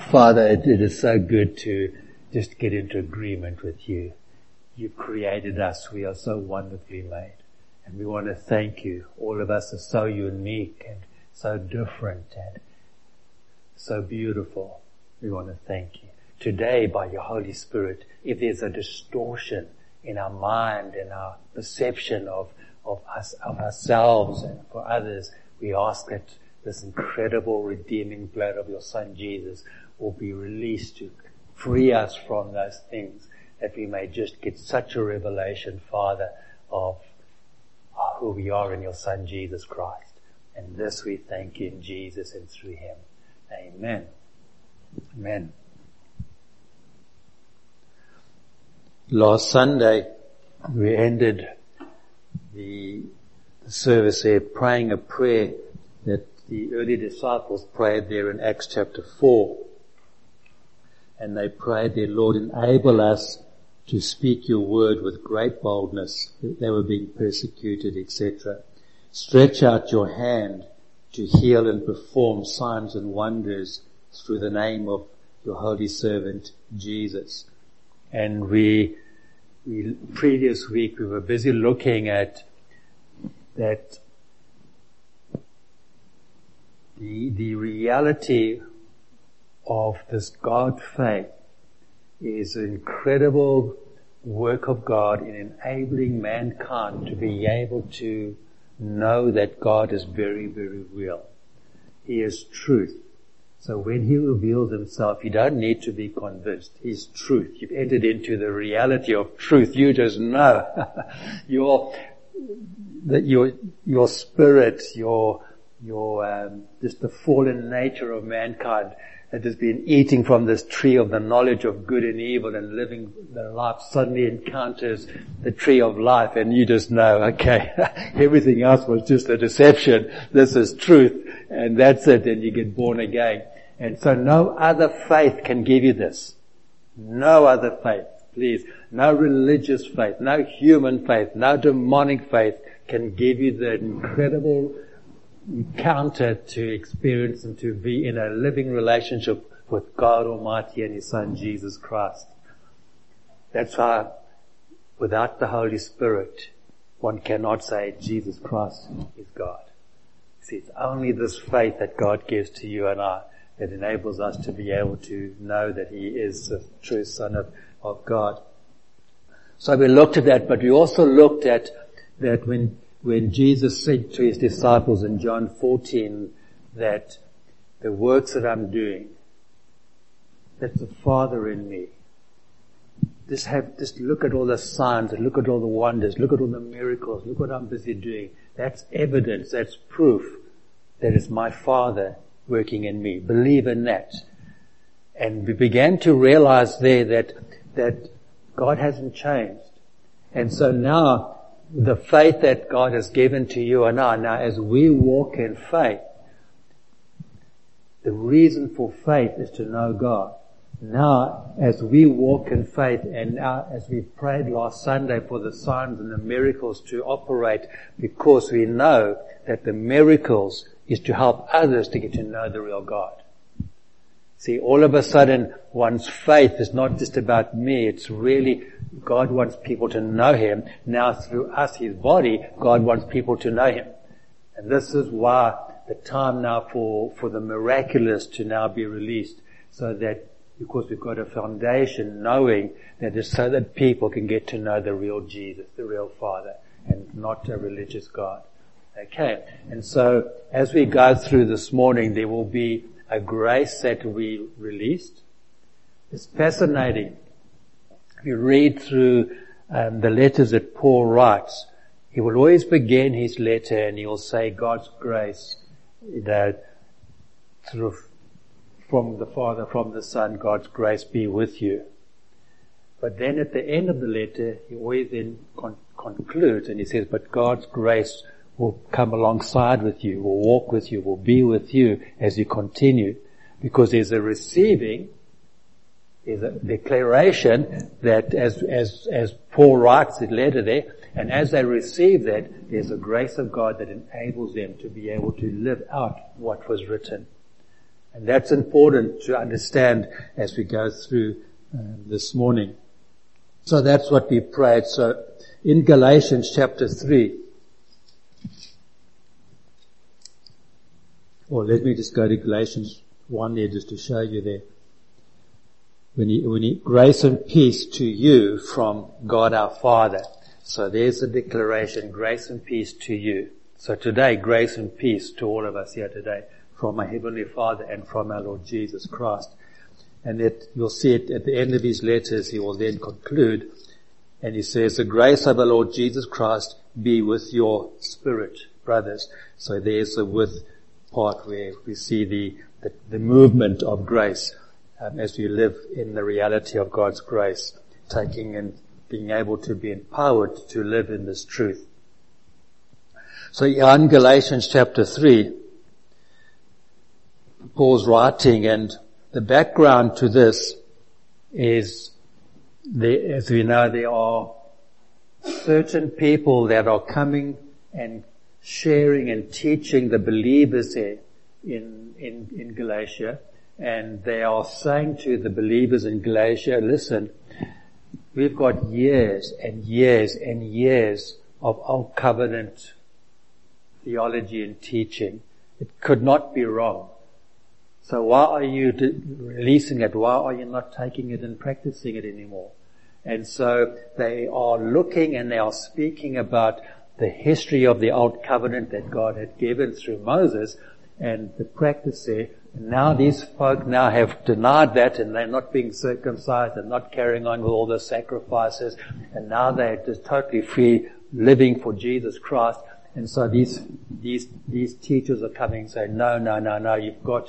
Father, it is so good to just get into agreement with you. You created us. We are so wonderfully made. And we want to thank you. All of us are so unique and so different and so beautiful. We want to thank you. Today, by your Holy Spirit, if there's a distortion in our mind and our perception of us, of ourselves and for others, we ask that this incredible redeeming blood of your Son Jesus will be released to free us from those things, that we may just get such a revelation, Father, of who we are in your Son Jesus Christ. And this we thank you in Jesus and through him. Amen. Amen. Last Sunday, we ended the service there praying a prayer that the early disciples prayed there in Acts chapter 4. And they prayed, dear Lord, enable us to speak your word with great boldness. They were being persecuted, etc. Stretch out your hand to heal and perform signs and wonders through the name of your holy servant, Jesus. And previous week we were busy looking at that the reality of this God faith is an incredible work of God in enabling mankind to be able to know that God is very, very real. He is truth. So when he reveals himself, you don't need to be convinced. He's truth. You've entered into the reality of truth. You just know. your spirit, just the fallen nature of mankind that has been eating from this tree of the knowledge of good and evil and living their life suddenly encounters the tree of life, and you just know, okay, everything else was just a deception. This is truth, and that's it, and you get born again. And so no other faith can give you this. No other faith, please. No religious faith, no human faith, no demonic faith can give you the incredible encounter to experience and to be in a living relationship with God Almighty and his Son Jesus Christ. That's why without the Holy Spirit one cannot say Jesus Christ is God. See, it's only this faith that God gives to you and I that enables us to be able to know that he is the true Son of God. So we looked at that, but we also looked at that when Jesus said to his disciples in John 14 that the works that I'm doing, that's the Father in me. Just look at all the signs and look at all the wonders, look at all the miracles, look what I'm busy doing. That's evidence, that's proof that it's my Father working in me. Believe in that. And we began to realize there that God hasn't changed. And so now, the faith that God has given to you and I, now as we walk in faith, the reason for faith is to know God. Now, as we walk in faith, and now as we prayed last Sunday for the signs and the miracles to operate, because we know that the miracles is to help others to get to know the real God. See, all of a sudden, one's faith is not just about me, it's really God wants people to know him. Now through us, his body, God wants people to know him. And this is why the time now for the miraculous to now be released, so that, because we've got a foundation knowing that it's so that people can get to know the real Jesus, the real Father, and not a religious God. Okay. And so as we go through this morning, there will be a grace that we released. It's fascinating. If you read through the letters that Paul writes, he will always begin his letter and he will say God's grace, through from the Father, from the Son, God's grace be with you. But then at the end of the letter, he always then concludes and he says, but God's grace will come alongside with you, will walk with you, will be with you as you continue. Because there's a receiving, there's a declaration that as Paul writes the letter there, and as they receive that, there's a grace of God that enables them to be able to live out what was written. And that's important to understand as we go through this morning. So that's what we prayed. So in Galatians chapter 3, or let me just go to Galatians 1 there just to show you there. Grace and peace to you from God our Father. So there's the declaration, grace and peace to you. So today, grace and peace to all of us here today from our Heavenly Father and from our Lord Jesus Christ. And you'll see it at the end of his letters, he will then conclude, and he says, the grace of our Lord Jesus Christ be with your spirit, brothers. So there's the with part where we see the movement of grace as we live in the reality of God's grace, taking and being able to be empowered to live in this truth. So in Galatians chapter 3, Paul's writing, and the background to this is, as we know, there are certain people that are coming and sharing and teaching the believers there in Galatia, and they are saying to the believers in Galatia, listen, we've got years and years and years of Old Covenant theology and teaching. It could not be wrong. So why are you releasing it? Why are you not taking it and practicing it anymore? And so they are looking and they are speaking about the history of the Old Covenant that God had given through Moses and the practice there. And now these folk now have denied that, and they're not being circumcised and not carrying on with all the sacrifices, and now they're just totally free living for Jesus Christ. And so these teachers are coming and saying, no, you've got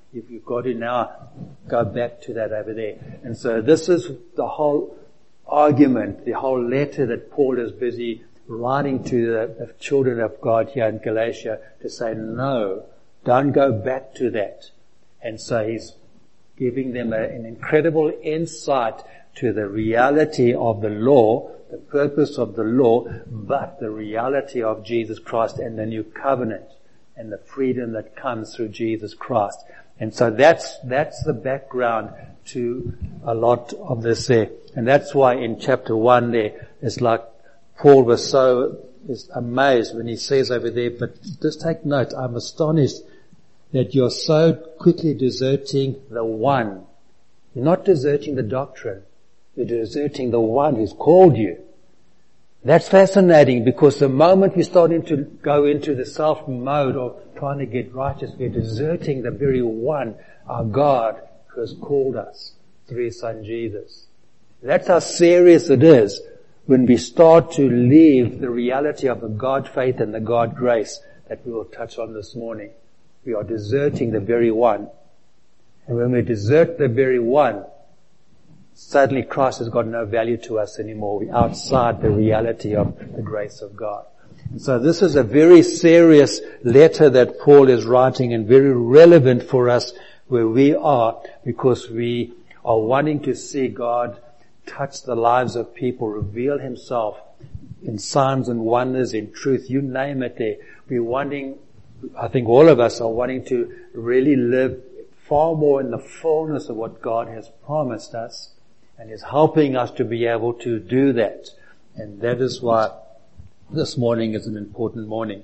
to now go back to that over there. And so this is the whole argument, the whole letter that Paul is busy writing to the children of God here in Galatia to say, no, don't go back to that. And so he's giving them an incredible insight to the reality of the law, the purpose of the law, but the reality of Jesus Christ and the new covenant and the freedom that comes through Jesus Christ. And so that's the background to a lot of this there. And that's why in chapter 1 there, it's like Paul was is amazed when he says over there, but just take note, I'm astonished that you're so quickly deserting the one. You're not deserting the doctrine. You're deserting the one who's called you. That's fascinating, because the moment we're starting to go into the self mode of trying to get righteous, we're deserting the very one, our God, who has called us through His Son Jesus. That's how serious it is when we start to leave the reality of the God faith and the God grace that we will touch on this morning. We are deserting the very one. And when we desert the very one, suddenly Christ has got no value to us anymore. We're outside the reality of the grace of God. And so this is a very serious letter that Paul is writing, and very relevant for us where we are, because we are wanting to see God touch the lives of people, reveal Himself in signs and wonders, in truth, you name it there. We're wanting, I think all of us are wanting to really live far more in the fullness of what God has promised us, and is helping us to be able to do that. And that is why this morning is an important morning.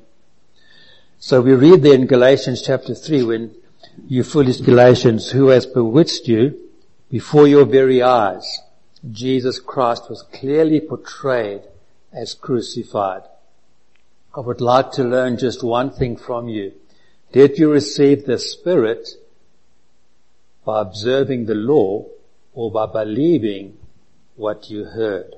So we read there in Galatians chapter 3, when you foolish Galatians, who has bewitched you before your very eyes, Jesus Christ was clearly portrayed as crucified. I would like to learn just one thing from you. Did you receive the Spirit by observing the law, or by believing what you heard?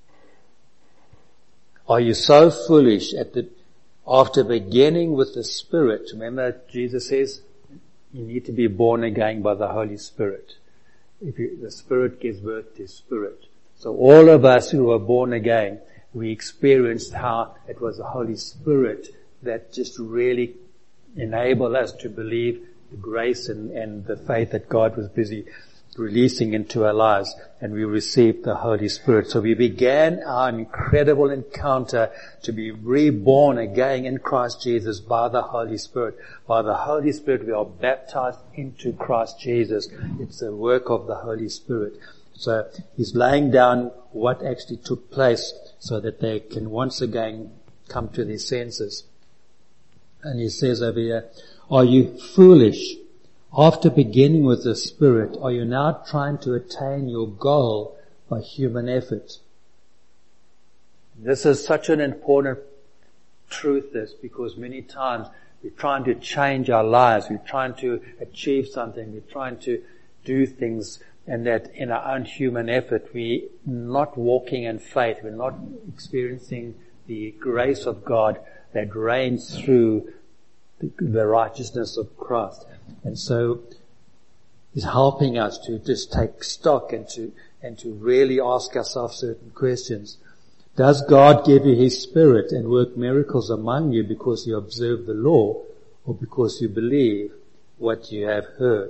Are you so foolish after beginning with the Spirit? Remember, Jesus says you need to be born again by the Holy Spirit. The Spirit gives birth to Spirit. So all of us who are born again, we experienced how it was the Holy Spirit that just really enabled us to believe the grace and the faith that God was busy releasing into our lives, and we received the Holy Spirit. So we began our incredible encounter to be reborn again in Christ Jesus by the Holy Spirit. By the Holy Spirit we are baptized into Christ Jesus. It's the work of the Holy Spirit. So he's laying down what actually took place so that they can once again come to their senses. And he says over here, are you foolish? After beginning with the Spirit, are you now trying to attain your goal by human effort? This is such an important truth, because many times we're trying to change our lives, we're trying to achieve something, we're trying to do things, and that in our own human effort we're not walking in faith, we're not experiencing the grace of God that reigns through the righteousness of Christ. And so he's helping us to just take stock and to really ask ourselves certain questions. Does God give you His Spirit and work miracles among you because you observe the law, or because you believe what you have heard?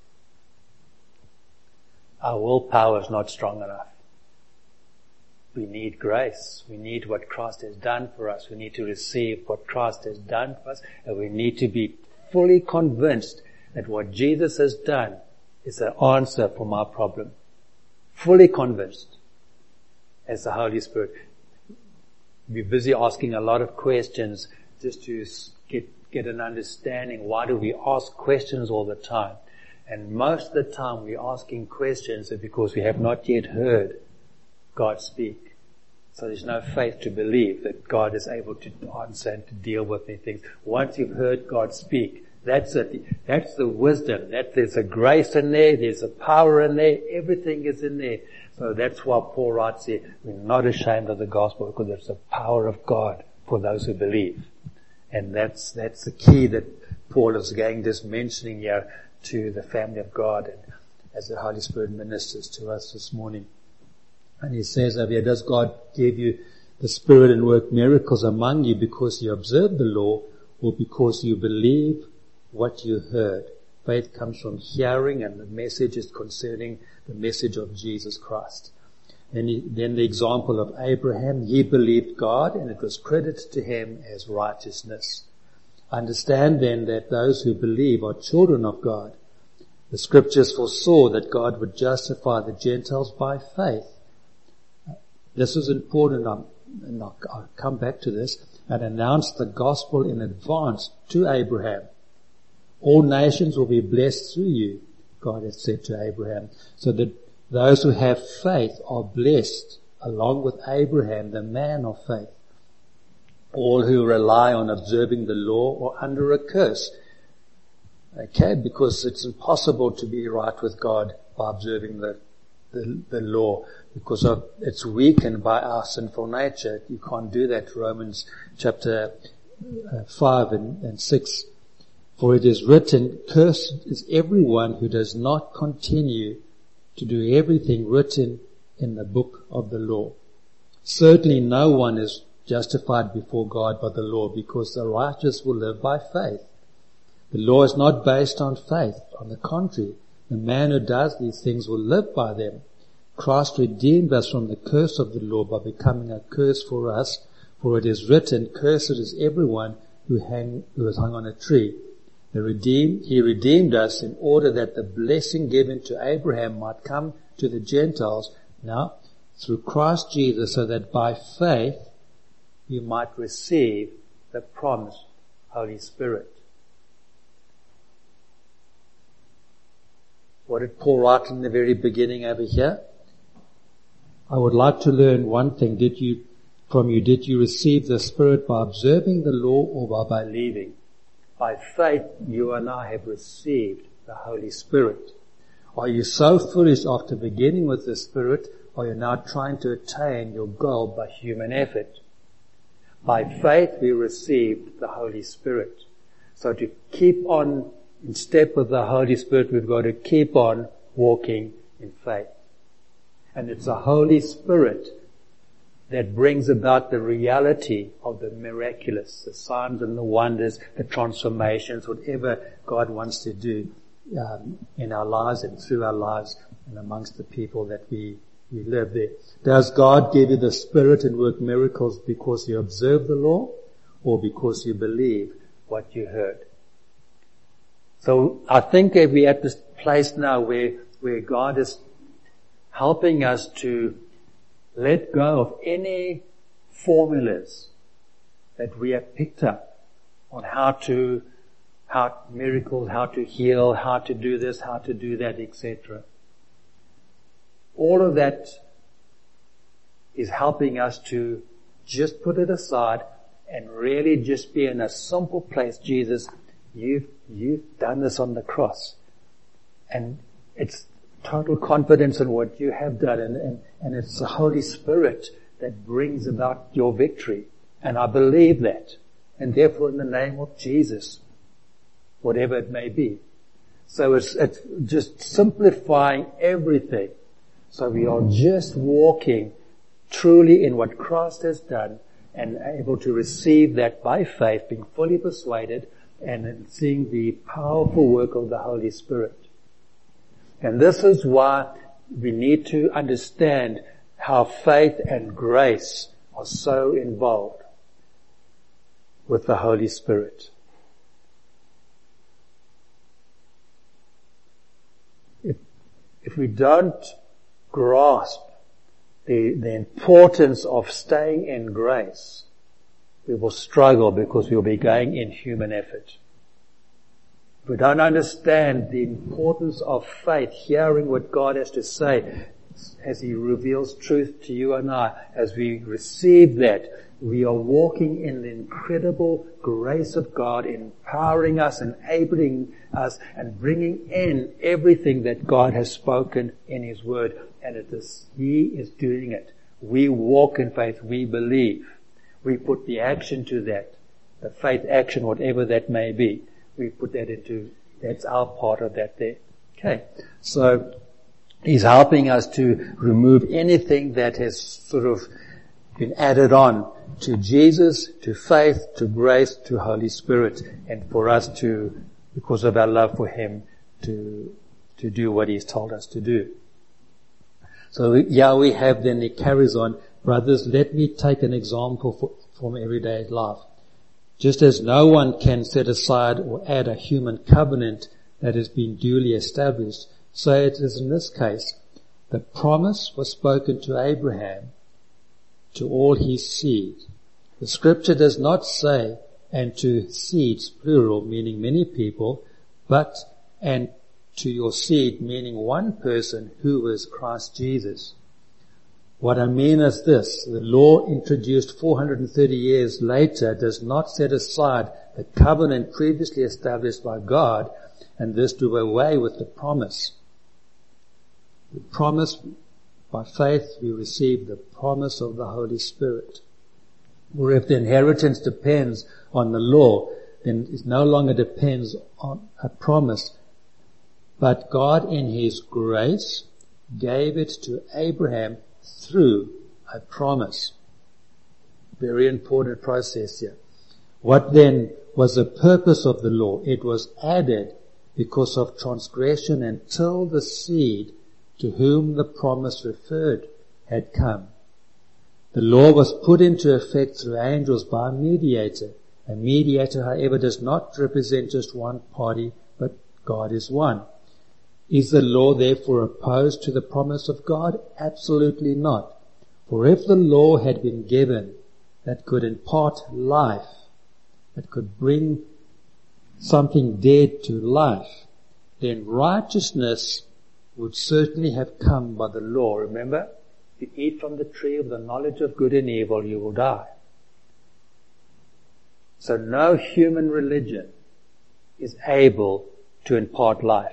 Our willpower is not strong enough. We need grace. We need what Christ has done for us. We need to receive what Christ has done for us, and we need to be fully convinced that what Jesus has done is the answer for my problem. Fully convinced as the Holy Spirit. We're busy asking a lot of questions just to get an understanding. Why do we ask questions all the time? And most of the time we're asking questions because we have not yet heard God speak. So there's no faith to believe that God is able to answer and to deal with these things. Once you've heard God speak, that's it. That's the wisdom. There's a grace in there. There's a power in there. Everything is in there. So that's why Paul writes here, we're not ashamed of the gospel, because it's the power of God for those who believe. And that's the key that Paul is again just mentioning here to the family of God, and as the Holy Spirit ministers to us this morning. And he says over here, does God give you the Spirit and work miracles among you because you observe the law, or because you believe what you heard? Faith comes from hearing, and the message is concerning the message of Jesus Christ. And then the example of Abraham, he believed God and it was credited to him as righteousness. Understand then that those who believe are children of God. The scriptures foresaw that God would justify the Gentiles by faith. This is important, and I'll come back to this, and announced the gospel in advance to Abraham. All nations will be blessed through you, God has said to Abraham. So that those who have faith are blessed along with Abraham, the man of faith. All who rely on observing the law are under a curse. Okay, because it's impossible to be right with God by observing the law, because it's weakened by our sinful nature. You can't do that. Romans chapter 5 and 6. For it is written, cursed is everyone who does not continue to do everything written in the book of the law. Certainly no one is justified before God by the law, because the righteous will live by faith. The law is not based on faith. On the contrary, the man who does these things will live by them. Christ redeemed us from the curse of the law by becoming a curse for us. For it is written, cursed is everyone who is hung on a tree. He redeemed us in order that the blessing given to Abraham might come to the Gentiles now through Christ Jesus, so that by faith you might receive the promised Holy Spirit. What did Paul write in the very beginning over here? I would like to learn one thing. Did you receive the Spirit by observing the law or by believing? By faith, you and I have received the Holy Spirit. Are you so foolish after beginning with the Spirit, or are you now trying to attain your goal by human effort? By faith, we received the Holy Spirit. So to keep on in step with the Holy Spirit, we've got to keep on walking in faith. And it's the Holy Spirit that brings about the reality of the miraculous, the signs and the wonders, the transformations, whatever God wants to do in our lives and through our lives and amongst the people that we live there. Does God give you the Spirit and work miracles because you observe the law or because you believe what you heard? So I think we're at this place now where God is helping us to let go of any formulas that we have picked up on how miracles, how to heal, how to do this, how to do that, etc. All of that is helping us to just put it aside and really just be in a simple place. Jesus, you've done this on the cross. And it's total confidence in what you have done, and it's the Holy Spirit that brings about your victory. And I believe that. And therefore, in the name of Jesus, whatever it may be. So it's just simplifying everything. So we are just walking truly in what Christ has done and able to receive that by faith, being fully persuaded and seeing the powerful work of the Holy Spirit. And this is why we need to understand how faith and grace are so involved with the Holy Spirit. If we don't grasp the importance of staying in grace, we will struggle because we'll be going in human effort. If we don't understand the importance of faith, hearing what God has to say as He reveals truth to you and I, as we receive that, we are walking in the incredible grace of God, empowering us, enabling us, and bringing in everything that God has spoken in His Word. And He is doing it. We walk in faith. We believe. We put the action to that. The faith action, whatever that may be. We put that that's our part of that there. Okay. So, He's helping us to remove anything that has sort of been added on to Jesus, to faith, to grace, to Holy Spirit, and for us to, because of our love for Him, to do what He's told us to do. So we have then, it carries on, brothers, let me take an example from everyday life. Just as no one can set aside or add a human covenant that has been duly established, so it is in this case. The promise was spoken to Abraham, to all his seed. The scripture does not say, and to seeds, plural, meaning many people, but, and to your seed, meaning one person who is Christ Jesus. What I mean is this: the law introduced 430 years later does not set aside the covenant previously established by God, and this do away with the promise. The promise, by faith we receive the promise of the Holy Spirit. Or if the inheritance depends on the law, then it no longer depends on a promise, but God in His grace gave it to Abraham through a promise. Very important process here. What then was the purpose of the law? It was added because of transgression until the seed to whom the promise referred had come. The law was put into effect through angels by a mediator. A mediator, however, does not represent just one party, but God is one. Is the law therefore opposed to the promise of God? Absolutely not. For if the law had been given that could impart life, that could bring something dead to life, then righteousness would certainly have come by the law. Remember, if you eat from the tree of the knowledge of good and evil, you will die. So no human religion is able to impart life.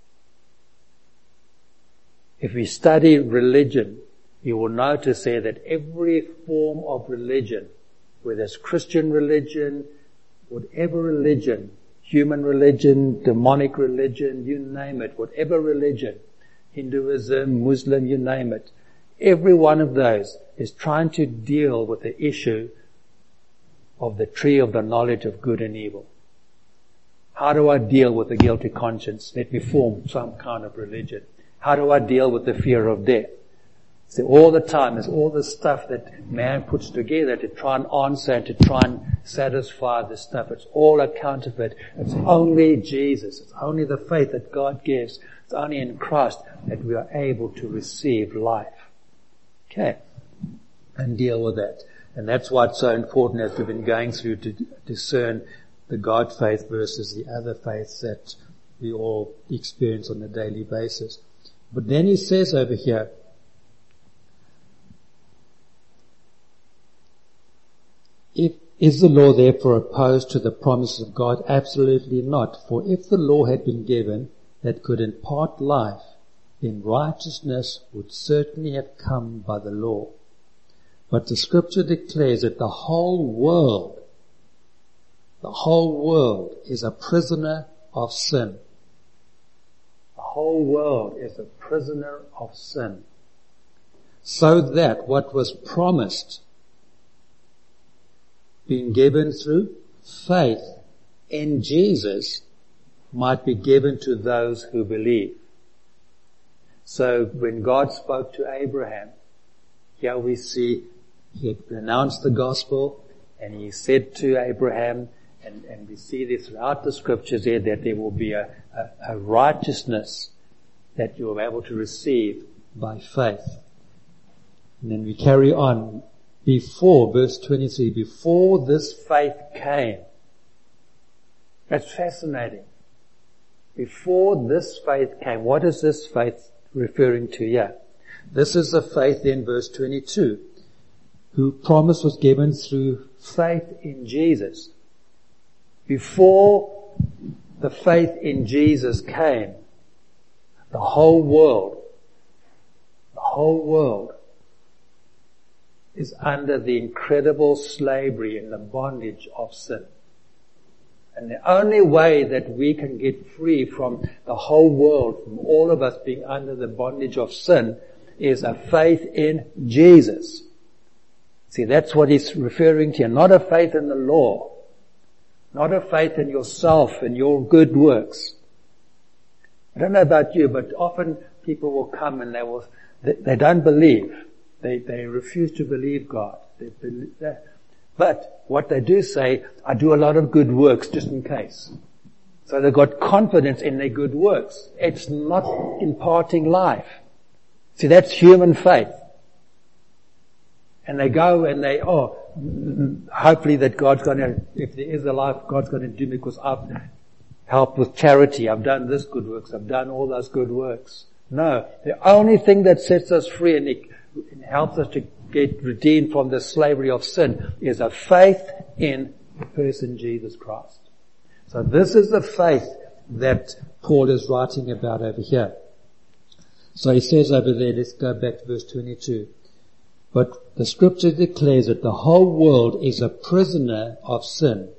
If we study religion, you will notice there that every form of religion, whether it's Christian religion, whatever religion, human religion, demonic religion, you name it, whatever religion, Hinduism, Muslim, you name it, every one of those is trying to deal with the issue of the tree of the knowledge of good and evil. How do I deal with the guilty conscience? Let me form some kind of religion. How do I deal with the fear of death? See, all the time, there's all this stuff that man puts together to try and answer and to try and satisfy this stuff. It's all a counterfeit. It's only Jesus. It's only the faith that God gives. It's only in Christ that we are able to receive life. Okay. And deal with that. And that's why it's so important as we've been going through to discern the God faith versus the other faiths that we all experience on a daily basis. But then he says over here, is the law therefore opposed to the promises of God? Absolutely not. For if the law had been given that could impart life, then righteousness would certainly have come by the law. But the scripture declares that the whole world is a prisoner of sin. The whole world is a prisoner of sin. So that what was promised, being given through faith in Jesus, might be given to those who believe. So when God spoke to Abraham, here we see he had announced the gospel, and he said to Abraham, and we see this throughout the scriptures here, that there will be a righteousness that you'll be able to receive by faith. And then we carry on. Before, verse 23, before this faith came. That's fascinating. Before this faith came. What is this faith referring to here? This is the faith in verse 22, who promise was given through faith in Jesus. Before the faith in Jesus came, the whole world is under the incredible slavery and the bondage of sin. And the only way that we can get free from the whole world, from all of us being under the bondage of sin, is a faith in Jesus. See, that's what he's referring to. Not a faith in the law. Not a faith in yourself and your good works. I don't know about you, but often people will come and they don't believe. They refuse to believe God. But what they do say, I do a lot of good works just in case. So they've got confidence in their good works. It's not imparting life. See, that's human faith. And they go and hopefully that God's going to, if there is a life, God's going to do me because I've helped with charity. I've done this good works. I've done all those good works. No, the only thing that sets us free and it helps us to get redeemed from the slavery of sin is a faith in the person Jesus Christ. So this is the faith that Paul is writing about over here. So he says over there, let's go back to verse 22. But the scripture declares that the whole world is a prisoner of sin.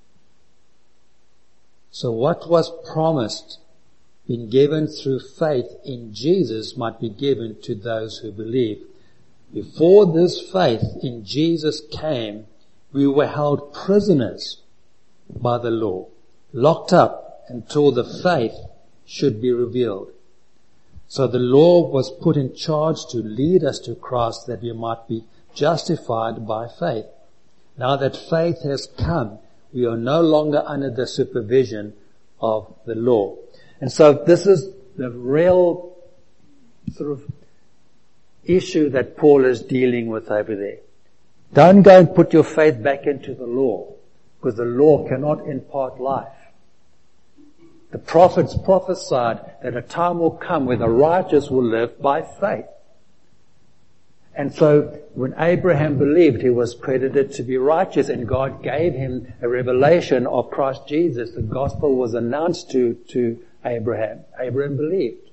So what was promised, been given through faith in Jesus, might be given to those who believe. Before this faith in Jesus came, we were held prisoners by the law, locked up until the faith should be revealed. So the law was put in charge to lead us to Christ that we might be justified by faith. Now that faith has come, we are no longer under the supervision of the law. And so this is the real sort of issue that Paul is dealing with over there. Don't go and put your faith back into the law, because the law cannot impart life. The prophets prophesied that a time will come where the righteous will live by faith. And so when Abraham believed, he was credited to be righteous, and God gave him a revelation of Christ Jesus. The gospel was announced to Abraham. Abraham believed.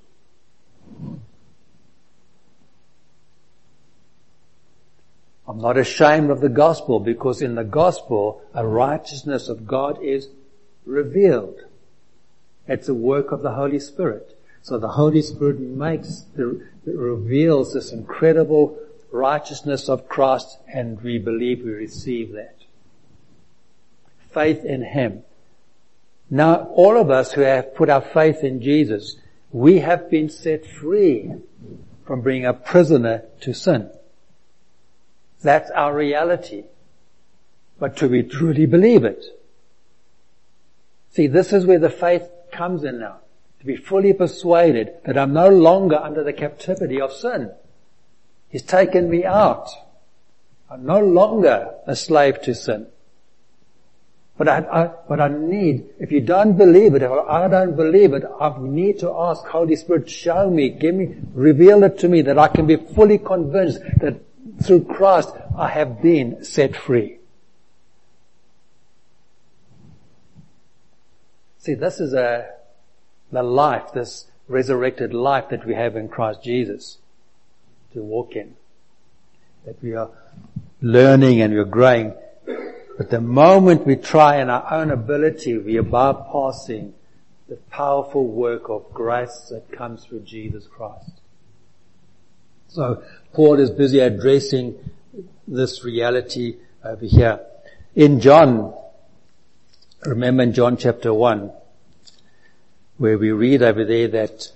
I'm not ashamed of the gospel, because in the gospel, a righteousness of God is revealed. It's a work of the Holy Spirit. So the Holy Spirit reveals this incredible righteousness of Christ, and we believe we receive that. Faith in Him. Now, all of us who have put our faith in Jesus, We have been set free from being a prisoner to sin. That's our reality. But do we truly believe it? See, this is where the faith comes in now. To be fully persuaded that I'm no longer under the captivity of sin. He's taken me out. I'm no longer a slave to sin. But I need, if you don't believe it, if I don't believe it, I need to ask, Holy Spirit, show me, reveal it to me that I can be fully convinced that through Christ I have been set free. See, this is the life, this resurrected life that we have in Christ Jesus to walk in. That we are learning and we're growing. But the moment we try in our own ability, we are bypassing the powerful work of grace that comes through Jesus Christ. So Paul is busy addressing this reality over here. In John, remember in John chapter 1, where we read over there that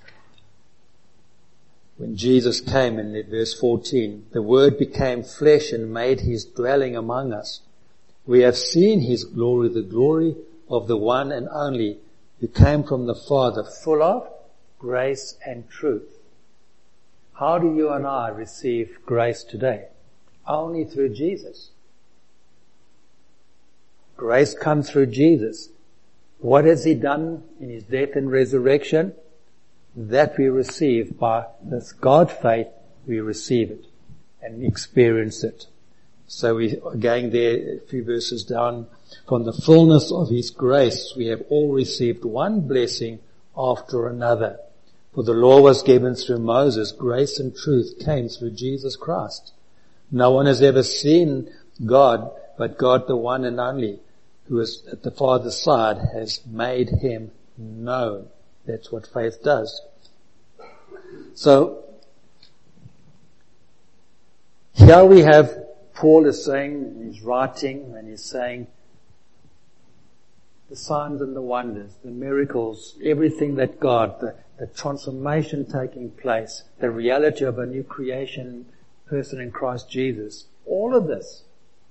when Jesus came in verse 14, the Word became flesh and made His dwelling among us. We have seen His glory, the glory of the one and only who came from the Father, full of grace and truth. How do you and I receive grace today? Only through Jesus. Grace comes through Jesus. What has He done in His death and resurrection? That we receive by this God faith, we receive it and experience it. So we are going there a few verses down. From the fullness of His grace, we have all received one blessing after another. For the law was given through Moses, grace and truth came through Jesus Christ. No one has ever seen God, but God, the one and only, who is at the Father's side, has made Him known. That's what faith does. So, here we have Paul is saying, he's writing and he's saying the signs and the wonders, the miracles, everything that God, the transformation taking place, the reality of a new creation person in Christ Jesus, all of this,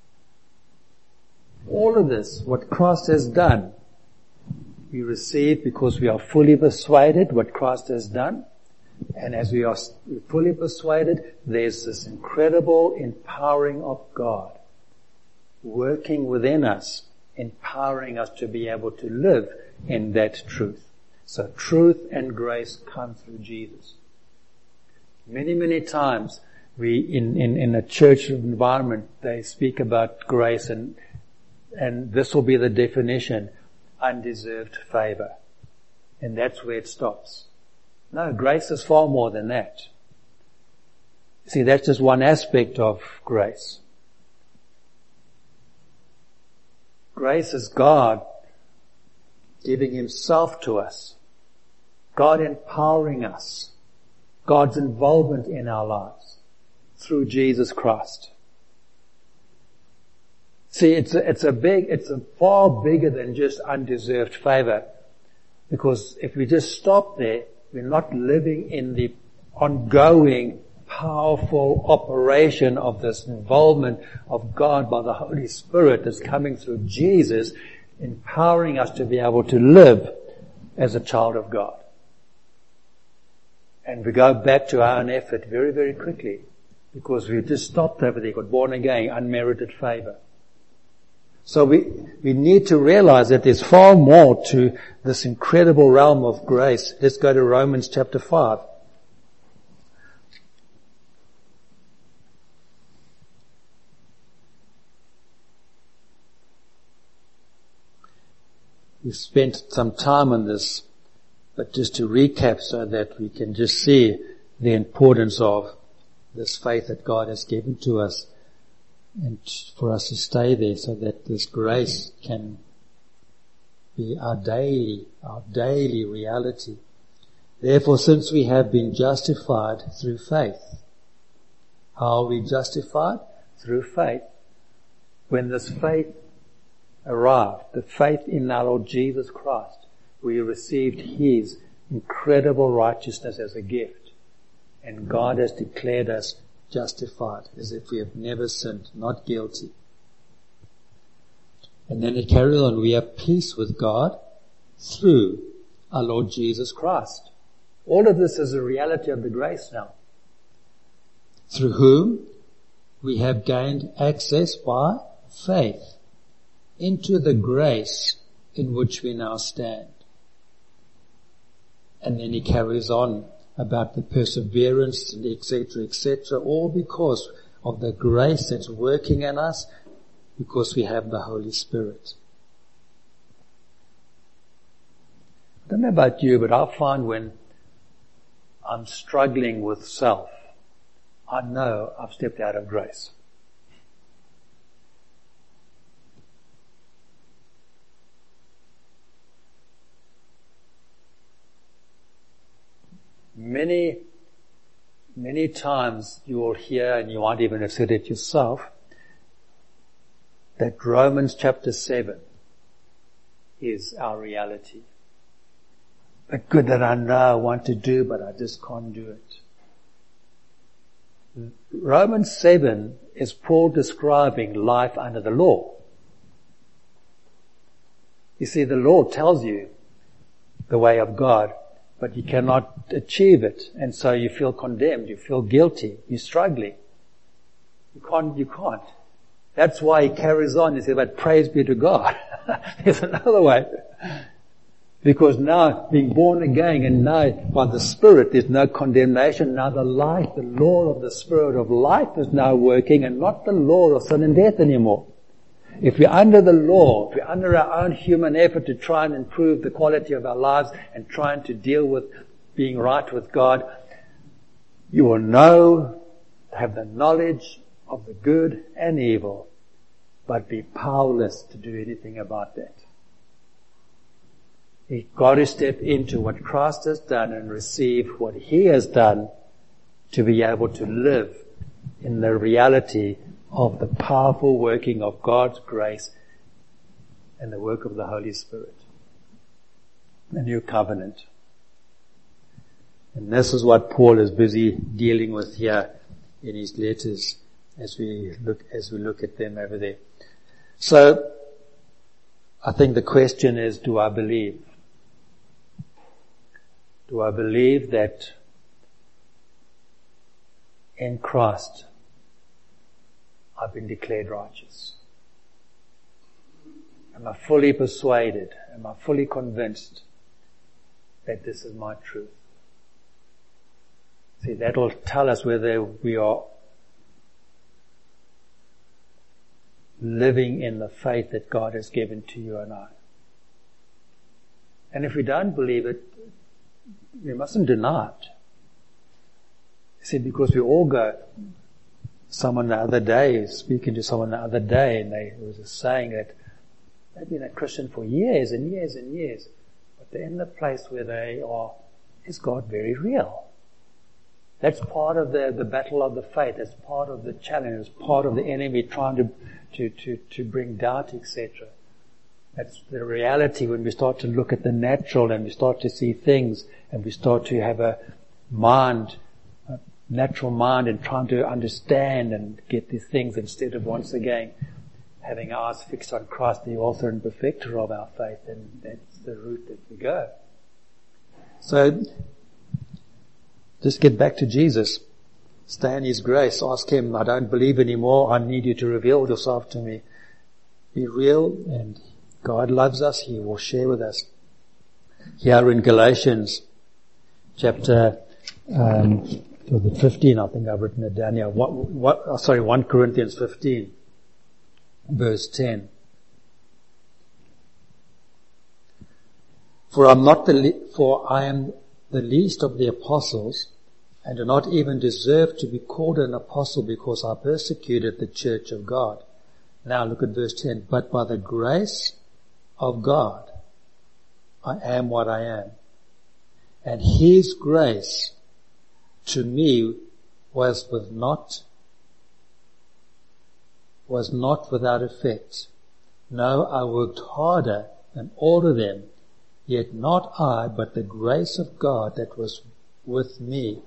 what Christ has done, we receive because we are fully persuaded what Christ has done. And as we are fully persuaded, there's this incredible empowering of God working within us, empowering us to be able to live in that truth. So truth and grace come through Jesus. Many, many times in a church environment, they speak about grace and this will be the definition, undeserved favor. And that's where it stops. No, grace is far more than that. See, that's just one aspect of grace. Grace is God giving Himself to us. God empowering us. God's involvement in our lives through Jesus Christ. See, it's a far bigger than just undeserved favor. Because if we just stop there, we're not living in the ongoing, powerful operation of this involvement of God by the Holy Spirit that's coming through Jesus, empowering us to be able to live as a child of God. And we go back to our own effort very, very quickly because we just stopped over there, got born again, unmerited favor. So we need to realize that there's far more to this incredible realm of grace. Let's go to Romans chapter 5. We've spent some time on this, but just to recap so that we can just see the importance of this faith that God has given to us and for us to stay there so that this grace can be our daily reality. Therefore, since we have been justified through faith, how are we justified? Through faith. When this faith arrived, the faith in our Lord Jesus Christ, we received His incredible righteousness as a gift. And God has declared us justified, as if we have never sinned, not guilty. And then it carries on, we have peace with God through our Lord Jesus Christ. All of this is a reality of the grace now. Through whom we have gained access by faith into the grace in which we now stand. And then he carries on about the perseverance, etc., all because of the grace that's working in us, because we have the Holy Spirit. I don't know about you, but I find when I'm struggling with self, I know I've stepped out of grace. Many times you will hear, and you might even have said it yourself, that Romans chapter 7 is our reality. But good that I know I want to do, but I just can't do it. Romans 7 is Paul describing life under the law. You see, the law tells you the way of God, but you cannot achieve it, and so you feel condemned, you feel guilty, you're struggling. You can't. That's why he carries on. He says, but praise be to God. There's another way. Because now, being born again, and now by the Spirit, there's no condemnation. Now the life, the law of the Spirit of life is now working, and not the law of sin and death anymore. If we're under the law, if we're under our own human effort to try and improve the quality of our lives and trying to deal with being right with God, you will know, have the knowledge of the good and evil, but be powerless to do anything about that. You've got to step into what Christ has done and receive what He has done to be able to live in the reality of the powerful working of God's grace and the work of the Holy Spirit. The new covenant. And this is what Paul is busy dealing with here in his letters as we look at them over there. So, I think the question is, do I believe? Do I believe that in Christ I've been declared righteous? Am I fully persuaded? Am I fully convinced that this is my truth? See, that will tell us whether we are living in the faith that God has given to you and I. And if we don't believe it, we mustn't deny it. See, because we all go. Speaking to someone the other day, and they was saying that they've been a Christian for years and years and years, but they're in the place where they are, is God very real? That's part of the battle of the faith. That's part of the challenge. It's part of the enemy trying to bring doubt, etc. That's the reality when we start to look at the natural and we start to see things and we start to have a natural mind and trying to understand and get these things instead of once again having our eyes fixed on Christ, the author and perfecter of our faith, and that's the route that we go. So, just get back to Jesus. Stay in His grace. Ask Him, I don't believe anymore. I need you to reveal yourself to me. Be real, and God loves us. He will share with us. Here in Galatians chapter 15, I think I've written it down here. 1 Corinthians 15, verse 10. For I am the least of the apostles, and do not even deserve to be called an apostle because I persecuted the church of God. Now look at verse 10. But by the grace of God, I am what I am. And His grace to me was not without effect. No, I worked harder than all of them, Yet not I, but the grace of God that was with me.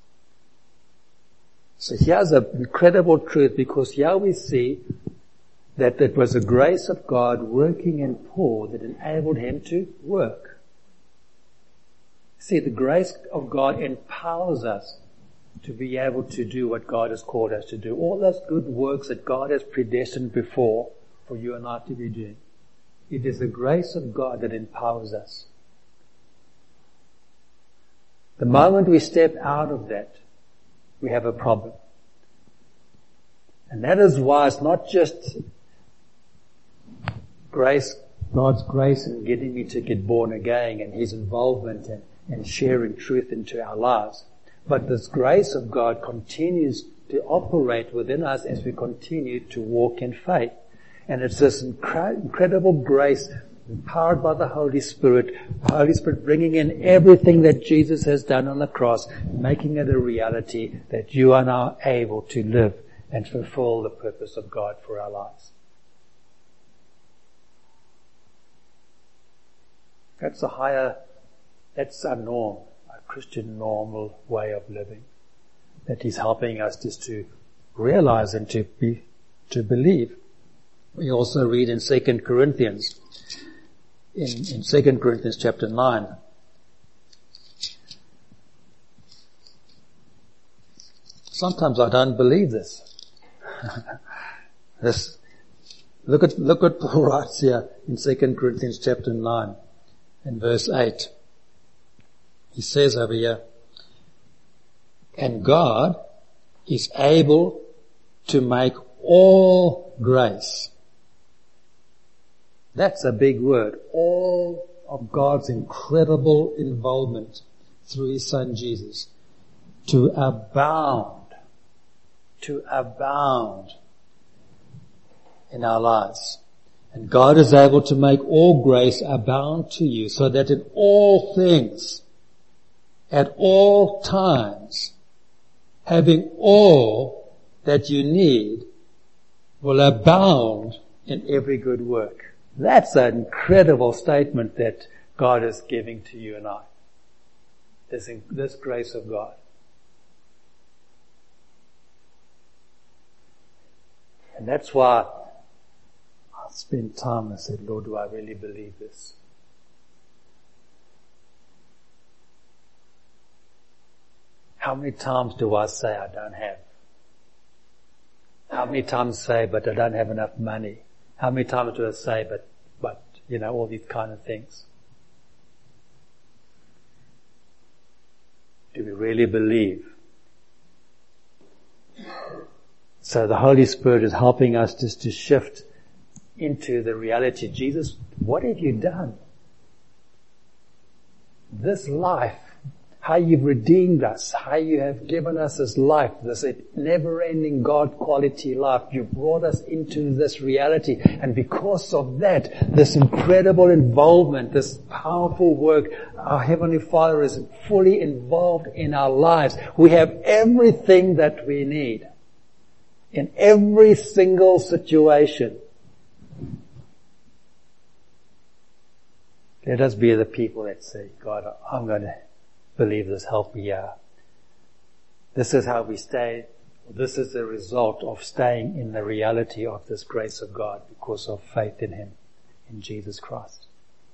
So here's an incredible truth, because here we see that it was the grace of God working in Paul that enabled him to work. See, the grace of God empowers us to be able to do what God has called us to do. All those good works that God has predestined before for you and I to be doing. It is the grace of God that empowers us. The moment we step out of that, we have a problem. And that is why it's not just grace, God's grace in getting me to get born again and His involvement and sharing truth into our lives. But this grace of God continues to operate within us as we continue to walk in faith. And it's this incredible grace empowered by the Holy Spirit bringing in everything that Jesus has done on the cross, making it a reality that you are now able to live and fulfill the purpose of God for our lives. That's our norm, our Christian normal way of living. That He's helping us just to realize and to believe. We also read in 2 Corinthians, in 2 Corinthians chapter 9. Sometimes I don't believe this. Look at Paul writes here in 2 Corinthians chapter 9 and verse 8. He says over here, and God is able to make all grace. That's a big word. All of God's incredible involvement through His Son Jesus to abound in our lives. And God is able to make all grace abound to you, so that in all things, at all times, having all that you need, will abound in every good work. That's an incredible statement that God is giving to you and I. This grace of God. And that's why I spent time and said, Lord, do I really believe this? How many times do I say I don't have? How many times say, but I don't have enough money? How many times do I say, but, all these kind of things? Do we really believe? So the Holy Spirit is helping us just to shift into the reality. Jesus, what have you done? This life, how you've redeemed us, how you have given us this life, this never-ending God quality life. You brought us into this reality. And because of that, this incredible involvement, this powerful work, our Heavenly Father is fully involved in our lives. We have everything that we need in every single situation. Let us be the people that say, God, I'm going to believe this, help me out. This is how we stay. This is the result of staying in the reality of this grace of God because of faith in Him, in Jesus Christ.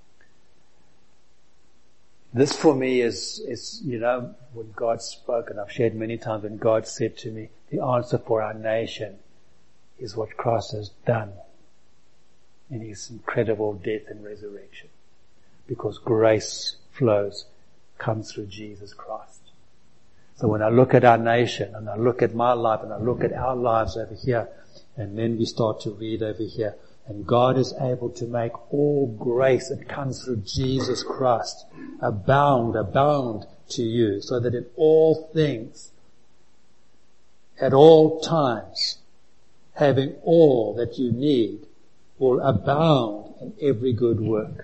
This for me is when God spoke, and I've shared many times when God said to me, the answer for our nation is what Christ has done in His incredible death and resurrection. Because grace comes through Jesus Christ. So when I look at our nation, and I look at my life, and I look at our lives over here, and then we start to read over here, and God is able to make all grace that comes through Jesus Christ abound to you, so that in all things, at all times, having all that you need, will abound in every good work.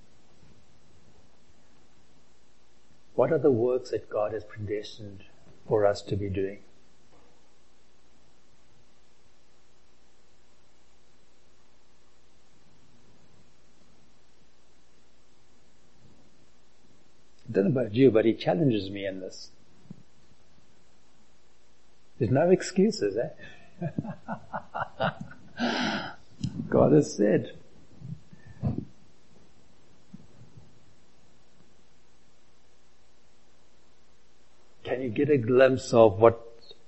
What are the works that God has predestined for us to be doing? I don't know about you, but he challenges me in this. There's no excuses, eh? God has said. Can you get a glimpse of what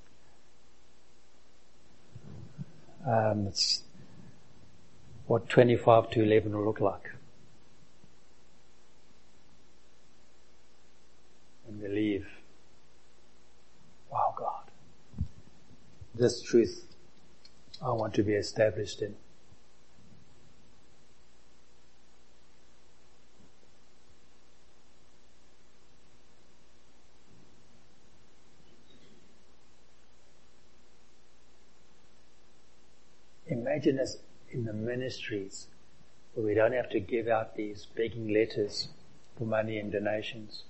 what 25 to 11 will look like? And believe, wow, God, this truth I want to be established in. Imagine us in the ministries where we don't have to give out these begging letters for money and donations.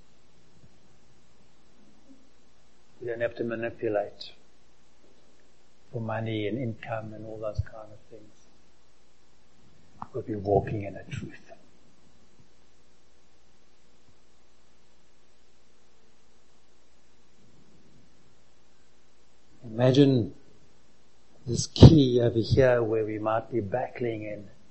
We don't have to manipulate for money and income and all those kind of things. We'll be walking in a truth. Imagine this key over here where we might be battling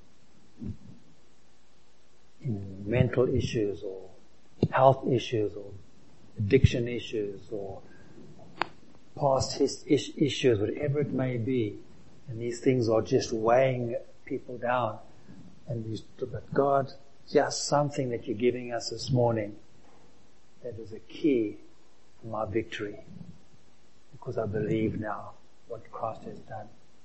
in mental issues or health issues or addiction issues or past issues, whatever it may be. And these things are just weighing people down. But God, just something that you're giving us this morning that is a key for my victory. Because I believe now what Christ has done.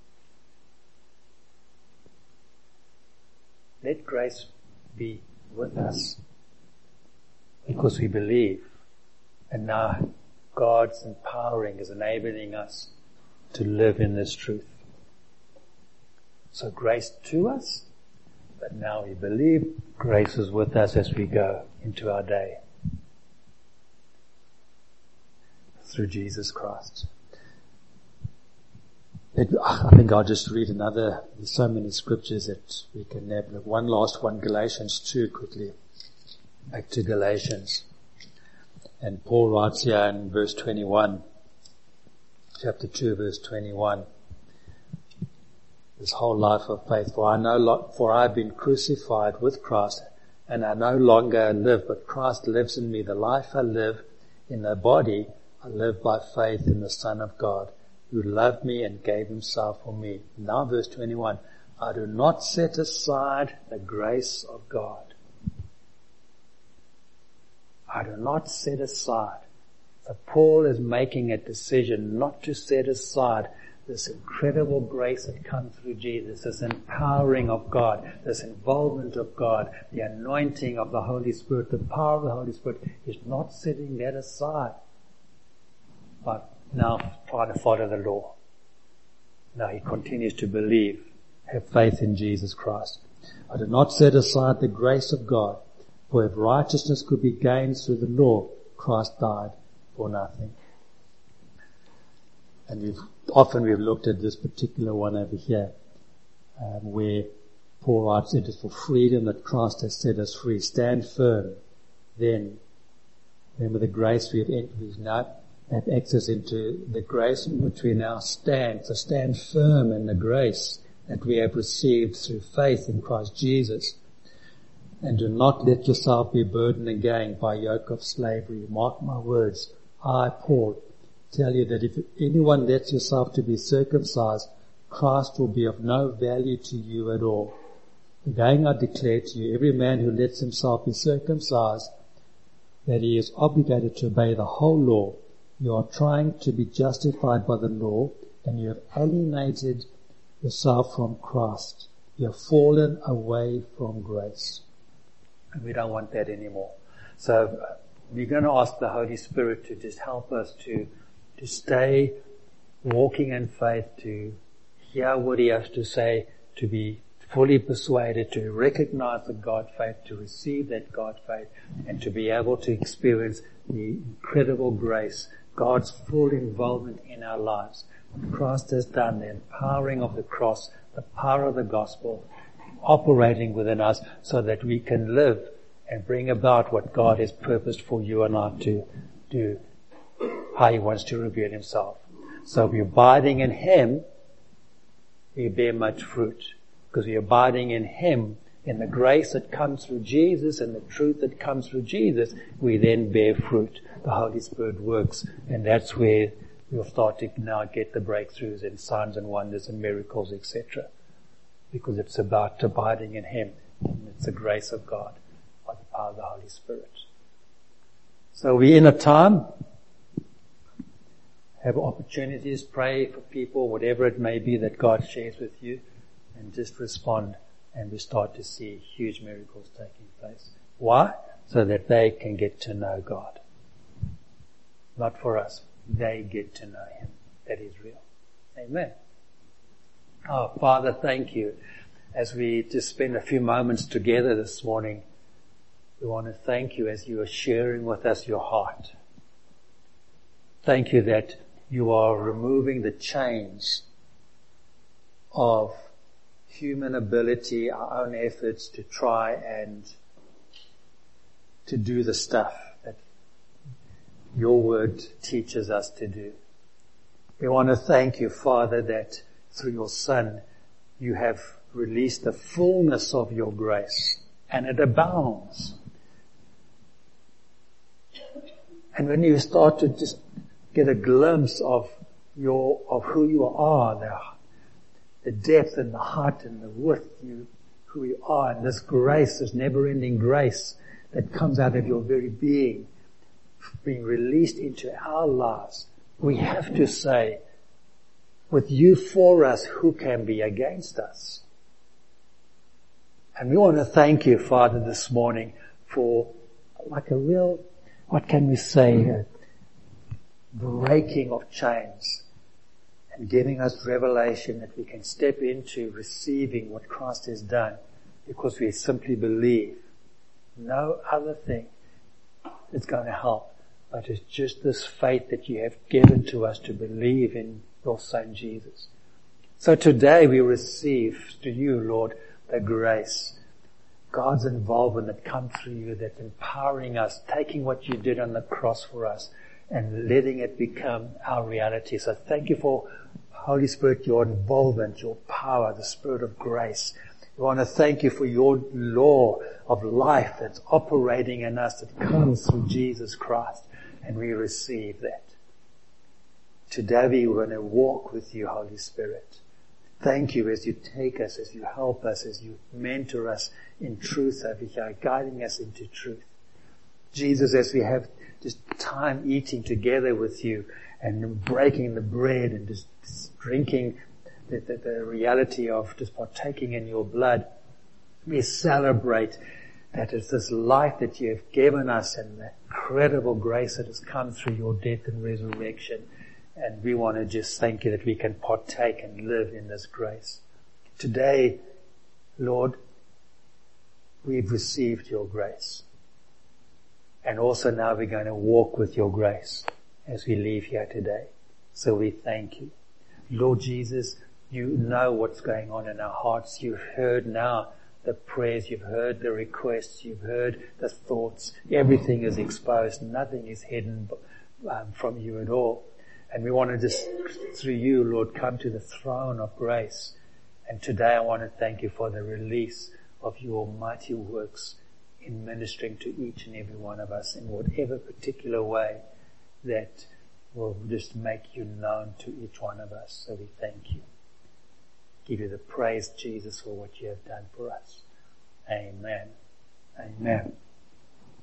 Let grace be with us because we believe, and now God's empowering is enabling us to live in this truth. So grace to us, but now we believe grace is with us as we go into our day through Jesus Christ. I think I'll just read there's so many scriptures that we can have. One last one, Galatians 2 quickly. Back to Galatians. And Paul writes here in verse 21, chapter 2 verse 21, this whole life of faith. For I have been crucified with Christ, and I no longer live, but Christ lives in me. The life I live in the body, I live by faith in the Son of God, who loved me and gave himself for me. Now verse 21, I do not set aside the grace of God. I do not set aside. So Paul is making a decision not to set aside this incredible grace that comes through Jesus, this empowering of God, this involvement of God, the anointing of the Holy Spirit, the power of the Holy Spirit. He's not setting that aside. But now try to follow the law. Now he continues to believe, have faith in Jesus Christ. I do not set aside the grace of God, for if righteousness could be gained through the law, Christ died for nothing. And we've looked at this particular one over here, where Paul writes, it is for freedom that Christ has set us free. Stand firm. Then, remember the grace we now have access into the grace in which we now stand. So stand firm in the grace that we have received through faith in Christ Jesus. And do not let yourself be burdened again by a yoke of slavery. Mark my words. I, Paul, tell you that if anyone lets yourself to be circumcised, Christ will be of no value to you at all. Again I declare to you, every man who lets himself be circumcised, that he is obligated to obey the whole law. You are trying to be justified by the law, and you have alienated yourself from Christ. You have fallen away from grace. And we don't want that anymore. So we're going to ask the Holy Spirit to just help us to stay walking in faith, to hear what he has to say, to be fully persuaded, to recognize the God faith, to receive that God faith, and to be able to experience the incredible grace, God's full involvement in our lives. What Christ has done, the empowering of the cross, the power of the gospel operating within us so that we can live and bring about what God has purposed for you and I to do, how He wants to reveal Himself. So if we're abiding in Him, we bear much fruit. Because we're abiding in Him, in the grace that comes through Jesus and the truth that comes through Jesus, we then bear fruit. The Holy Spirit works, and that's where we'll start to now get the breakthroughs and signs and wonders and miracles, etc. Because it's about abiding in Him, and it's the grace of God by the power of the Holy Spirit. So we're in a time, have opportunities, pray for people, whatever it may be that God shares with you, and just respond, and we start to see huge miracles taking place. Why? So that they can get to know God. Not for us. They get to know Him. That is real. Amen. Oh, Father, thank you. As we just spend a few moments together this morning, we want to thank you as you are sharing with us your heart. Thank you that you are removing the chains of human ability, our own efforts to try and to do the stuff that your word teaches us to do. We want to thank you, Father, that through your Son, you have released the fullness of your grace, and it abounds. And when you start to just get a glimpse of who you are, the depth and the height and the width, who you are, and this grace, this never-ending grace that comes out of your very being, being released into our lives, we have to say, with you for us, who can be against us? And we want to thank you, Father, this morning for like a real, what can we say, a breaking of chains and giving us revelation that we can step into receiving what Christ has done because we simply believe. No other thing is going to help, but it's just this faith that you have given to us to believe in your Son Jesus. So today we receive to you, Lord, the grace, God's involvement that comes through you, that's empowering us, taking what you did on the cross for us and letting it become our reality. So thank you for, Holy Spirit, your involvement, your power, the Spirit of grace. We want to thank you for your law of life that's operating in us, that comes through Jesus Christ, and we receive that. Today we want to walk with you, Holy Spirit. Thank you as you take us, as you help us, as you mentor us in truth, as you are guiding us into truth. Jesus, as we have just time eating together with you and breaking the bread and just drinking the reality of just partaking in your blood, we celebrate that it's this life that you have given us and the incredible grace that has come through your death and resurrection. And we want to just thank you that we can partake and live in this grace. Today, Lord, we've received your grace. And also now we're going to walk with your grace as we leave here today. So we thank you. Lord Jesus, you know what's going on in our hearts. You've heard now the prayers, you've heard the requests, you've heard the thoughts. Everything is exposed. Nothing is hidden from you at all. And we want to just, through you, Lord, come to the throne of grace. And today I want to thank you for the release of your mighty works in ministering to each and every one of us in whatever particular way that will just make you known to each one of us. So we thank you. Give you the praise, Jesus, for what you have done for us. Amen. Amen.